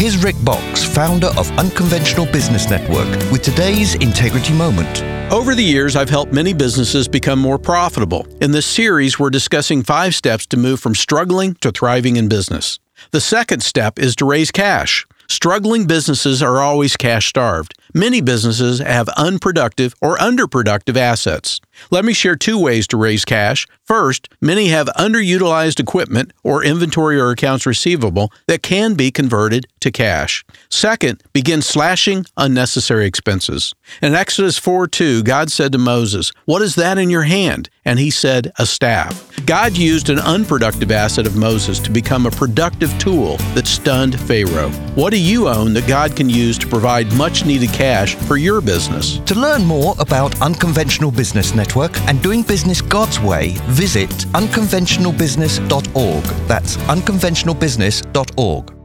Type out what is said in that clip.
Here's Rick Box, founder of Unconventional Business Network, with today's Integrity Moment. Over the years, I've helped many businesses become more profitable. In this series, we're discussing 5 steps to move from struggling to thriving in business. The second step is to raise cash. Struggling businesses are always cash-starved. Many businesses have unproductive or underproductive assets. Let me share 2 ways to raise cash. First, many have underutilized equipment or inventory or accounts receivable that can be converted to cash. Second, begin slashing unnecessary expenses. In Exodus 4:2, God said to Moses, "What is that in your hand?" And he said, "A staff." God used an unproductive asset of Moses to become a productive tool that stunned Pharaoh. What do you own that God can use to provide much-needed cash for your business? To learn more about Unconventional Business Network and doing business God's way, visit unconventionalbusiness.org. That's unconventionalbusiness.org.